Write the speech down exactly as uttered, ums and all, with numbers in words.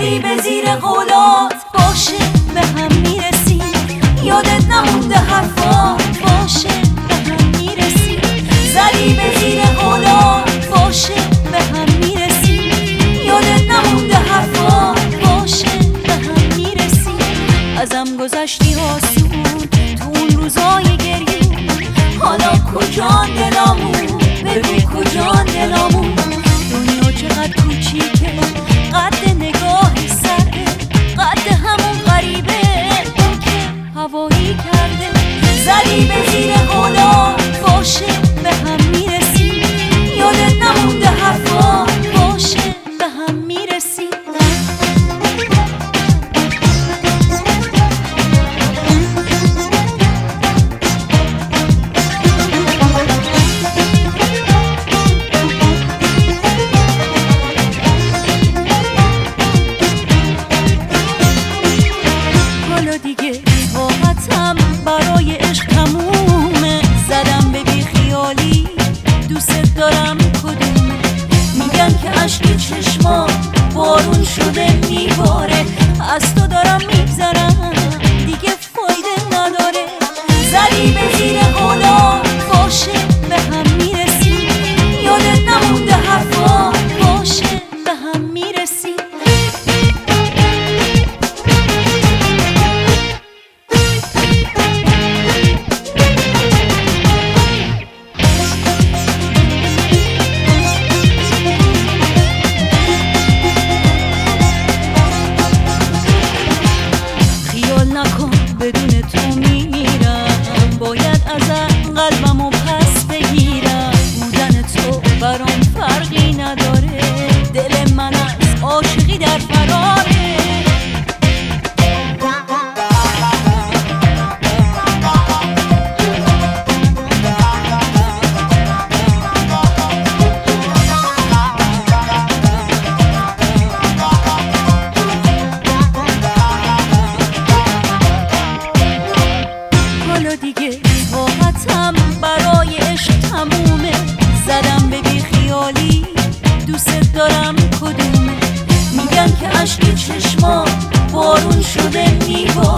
زدی به زیر قولات باشه به هم میرسیم، یادت نمونده حرفات باشه به هم میرسیم. زدی به زیر قولات باشه به هم میرسیم، یادت نمونده حرفات باشه به هم میرسیم. ازم گذشتی آسون تو اون روزای گریون، حالا کجان دلامون بگو کجان دلامون. دنیا چقدر کوچیکه قد نگاه سره، قد همون غریبه اون که هوایی کرده. زدی به زیر قولات باشه به هم میرسیم، یادت نمونده حرفات باشه به هم میرسیم. برای عشق تمومه، زدم به بی خیالی دوست دارم کدومه. میگن که عشق چشما بارون شده میباره، از تو دارم میگذرم دیگه فایده نداره. زدی به زیر قولات باشه به هم میرسیم، یادت نمونده حرفات باشه به هم میرسیم. نکن بدون تو میمیرم، باید ازم قلبمو پس بگیرم. بودن تو برام فرقی نداره، دل من از عاشقی در فراره. دیگه راحتم برای عشق تمومه، زدم به بی خیالی دوست دارم کدومه. میگن که عشق چشما بارون شده میباره،